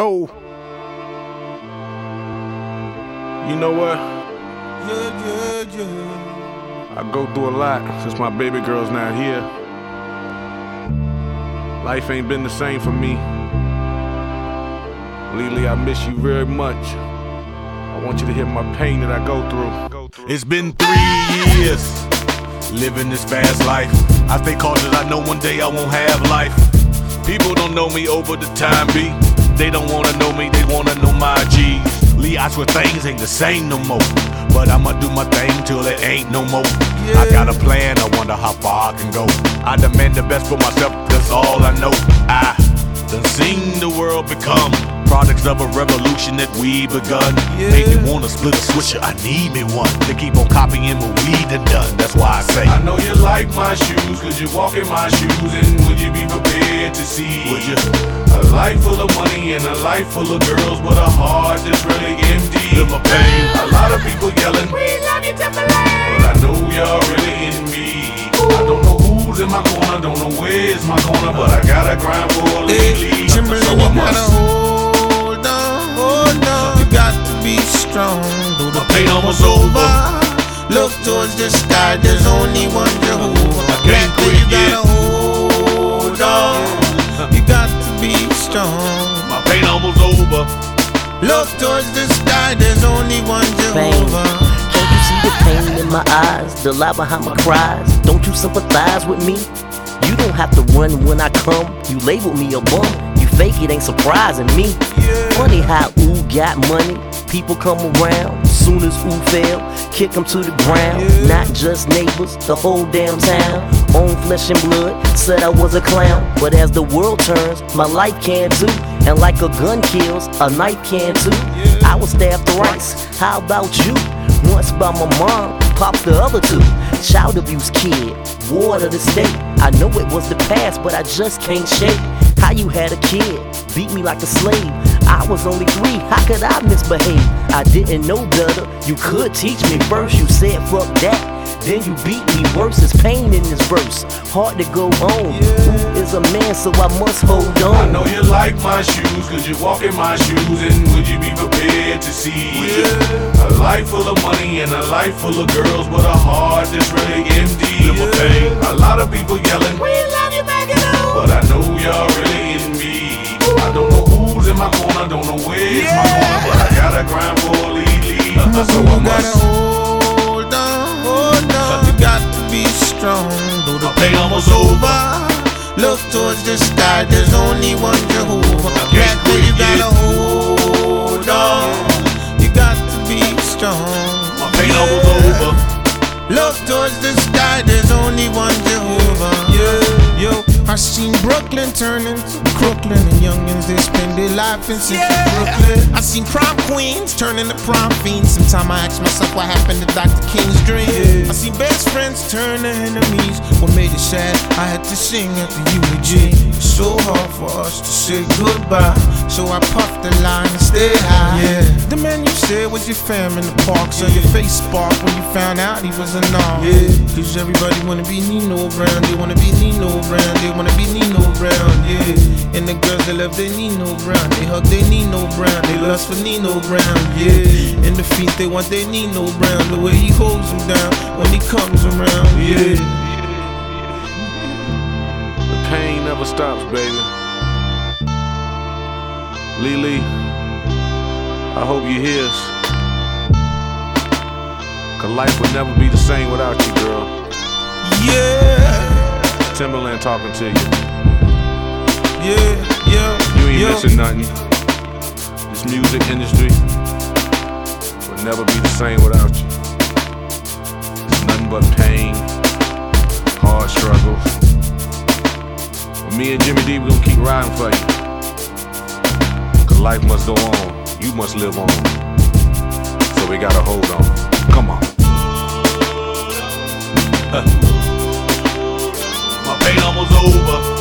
Oh, you know what? I go through a lot since my baby girl's not here. Life ain't been the same for me. Lily, I miss you very much. I want you to hear my pain that I go through. It's been 3 years living this fast life. I stay cautious, I know one day I won't have life. People don't know me over the time beat. They don't wanna know me, they wanna know my G's. Lee, I swear things ain't the same no more, but I'ma do my thing till it ain't no more. I got a plan, I wonder how far I can go. I demand the best for myself, that's all I know. I done seen the world become products of a revolution that we begun. Make me wanna split a swisher, I need me one to keep on copying what we done done. That's why I say, I know you like my shoes, cause you walk in my shoes. And would you be prepared to see? would you? A life full of money and a life full of girls, but a heart that's really empty. Feel my pain. A lot of people yelling, We love you, Timberlake. but I know y'all really in me. I don't know who's in my corner, don't know where's my corner, but I gotta grind for a Lily. Timberlake, So you I gotta must. hold on. You got to be strong. Though the pain almost over. Look towards the sky, there's only one Jehovah. I can't quit You yet. gotta hold on. You got to be strong. My pain almost over. Look towards the sky, there's only one Jehovah. Can't you see the pain in my eyes, the lie behind my cries? Don't you sympathize with me? You don't have to run when I come. You label me a bum. You fake it, ain't surprising me. Funny how ooh got money. People come around. Soon as ooh fail, kick 'em to the ground. Not just neighbors, the whole damn town. Own flesh and blood, said I was a clown. But as the world turns, my life can too. And like a gun kills, a knife can too. I was stabbed thrice. How about you? Once by my mom, popped the other two. Child abuse kid, ward of the state. I know it was the past, but I just can't shake. How you had a kid, beat me like a slave. I was only 3, how could I misbehave? I didn't know better, you could teach me first. You said fuck that, then you beat me worse. There's pain in this verse, hard to go on. Who is a man, so I must hold on. I know you like my shoes, cause you walk in my shoes. And would you be prepared to see? A life full of money and a life full of girls, but a heart that's really empty. Feel my pain. A lot of people yelling, We love you, back it up. but I know y'all really in me. I don't know who's in my corner, don't know where's my corner, but I gotta grind for a Lily. So I You gotta must. hold on. You got to be strong. Though the My pain almost over. Look towards the sky, there's only one Jehovah. I can't Black boy, you quit yet. gotta hold on. You got to be strong. My pain almost over. Look towards the sky, there's only one Jehovah. Yo, I seen Brooklyn turn into Crooklyn, and youngins they spend their life in Central Brooklyn. I seen prom queens turn into prom fiends. Sometimes I ask myself what happened to Dr. King's dream. I seen best friends turn to enemies. What made it sad? I had to sing at the eulogy. It's so hard for us to say goodbye, so I puffed the line and stay high. The man you said was your fam in the park, so your face sparked when you found out he was a nom. Cause everybody wanna be Nino Brown, they wanna be Nino Brown, they wanna be Nino Brown, And the girls that love their Nino Brown, they hug their Nino Brown, they lust for Nino Brown, And the feet, they want their Nino Brown, the way he holds them down when he comes around, The pain never stops, baby. Lily, I hope you hear us. Cause life would never be the same without you, girl. Timberland talking to you. You ain't missing nothing. This music industry would never be the same without you. It's nothing but pain, hard struggles. But me and Jimmy D, we gonna keep riding for you. Cause life must go on. You must live on. So we gotta hold on. Come on. My pain almost over.